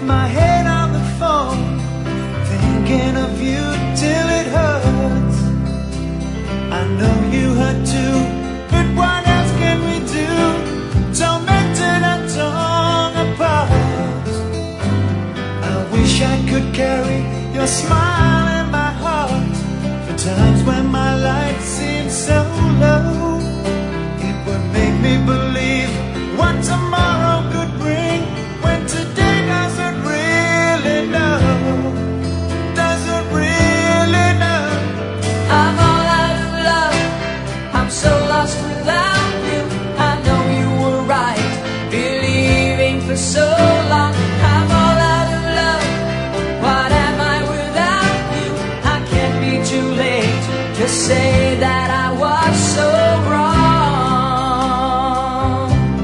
my head on the phone, thinking of you till it hurts. I know you hurt too, but what else can we do? Tormented and torn apart. I wish I could carry your smile in my heart for times when my life seems so low. It would make me believe what tomorrow could bring, when today doesn't really know, doesn't really know. I'm all out of love, I'm so lost without you. I know you were right, believing for so long. I'm all out of love, what am I without you? I can't be too late to say that I was so wrong.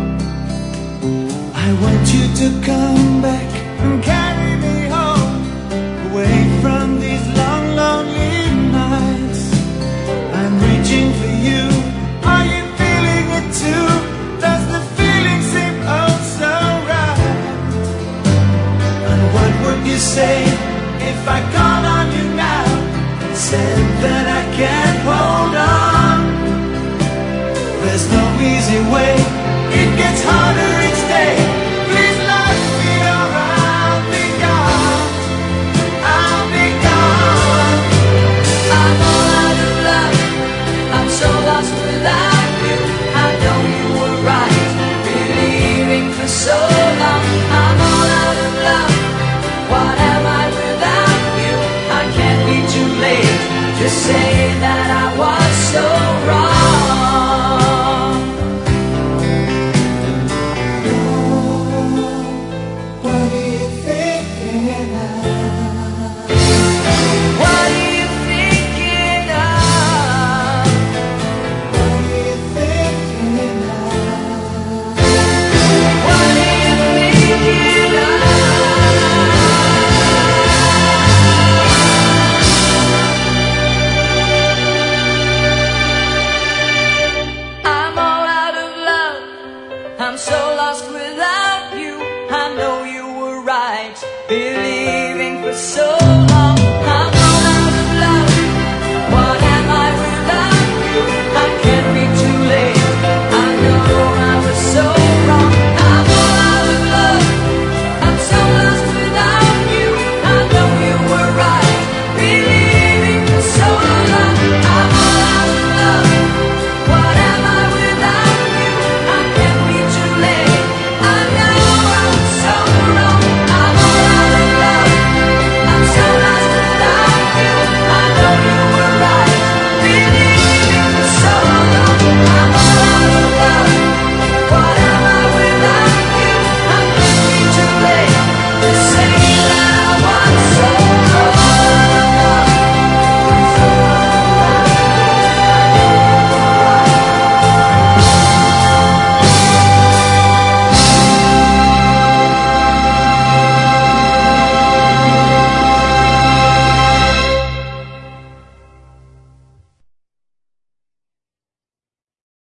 I want you to come back and carry me home, away from these long, lonely nights. I'm reaching for you, are you feeling it too? Does the feeling seem oh so right? And what would you say if I called on you now and said that I can't hold on? There's no easy way, it gets harder each day. Please let me or I'll be gone, I'll be gone. I'm all out of love, I'm so lost without you. I know you were right, believing for so long. I'm all out of love, what am I without you? I can't be too late to say that